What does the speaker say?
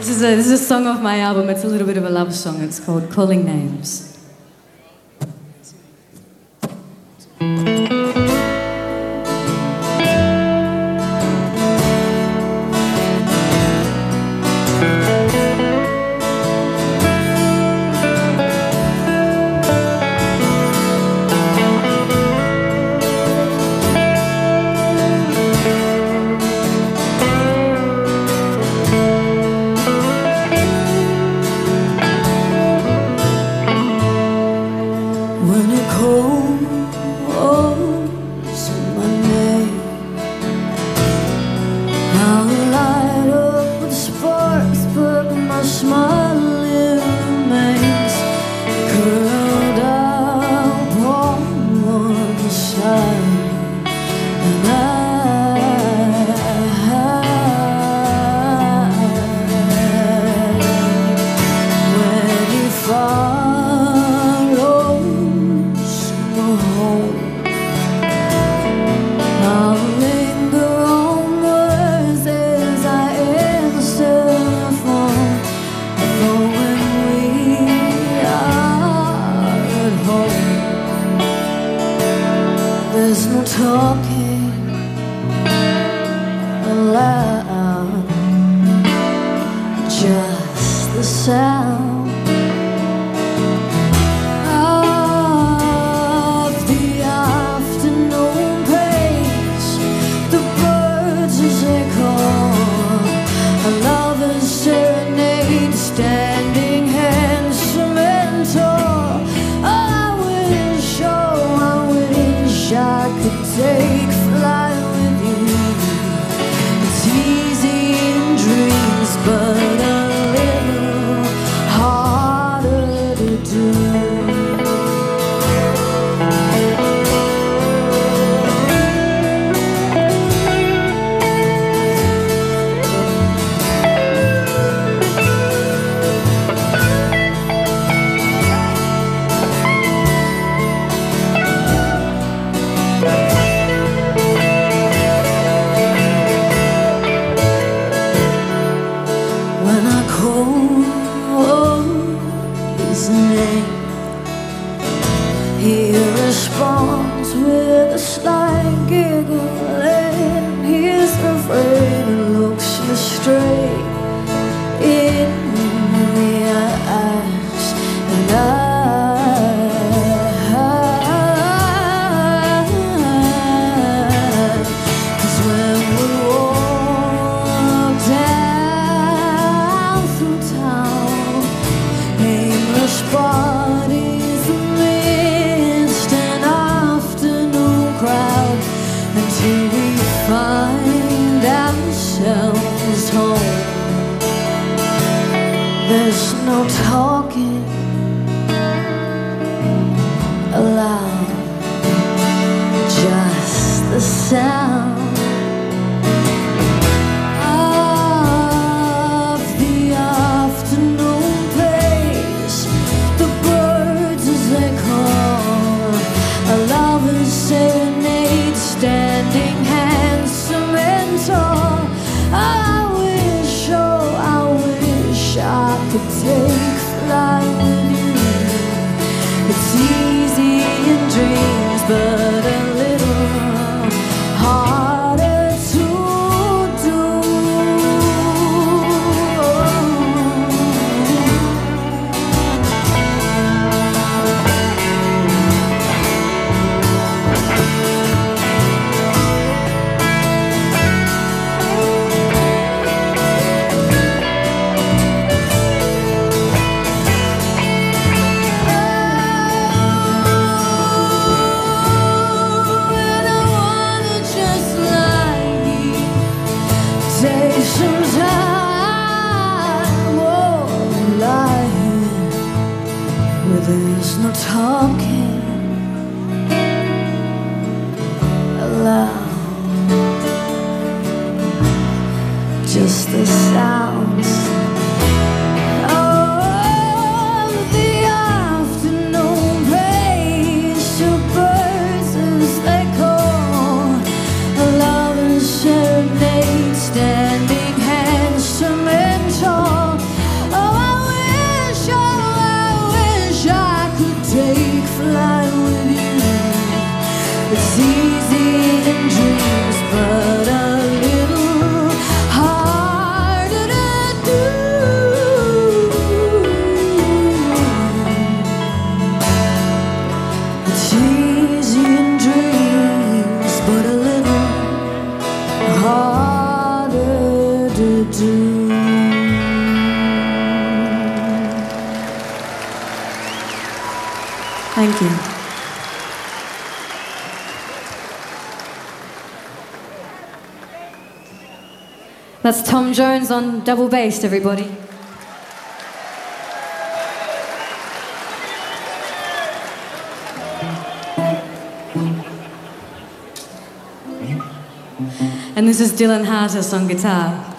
This is a song off my album. It's a little bit of a love song. It's called Calling Names. When it calls my name, I'll light up with sparks, but my smile remains curled up on one side, and when you follow home, I'll linger on words as I answer the phone. For when we are at home, there's no talking aloud, just the sound of the afternoon pace, the birds as they call, a lover's serenade, standing handsome and tall. I wish I could take flight with you. It's easy in dreams, but a little harder to do. When I call his name, he responds with a slight giggle, and he's afraid and looks me straight in the eyes, and cause when we walk down through town, aimless bodies amidst an afternoon crowd, until we find ourselves home. There's no talking aloud, just the sound of the afternoon pace, the birds as they call, a lover's serenade, standing handsome and tall. I wish I could take flight with you. It's easy in dreams, but a little hard Thank you. That's Tom Jones on double bass, everybody. And this is Dylan Hartis on guitar.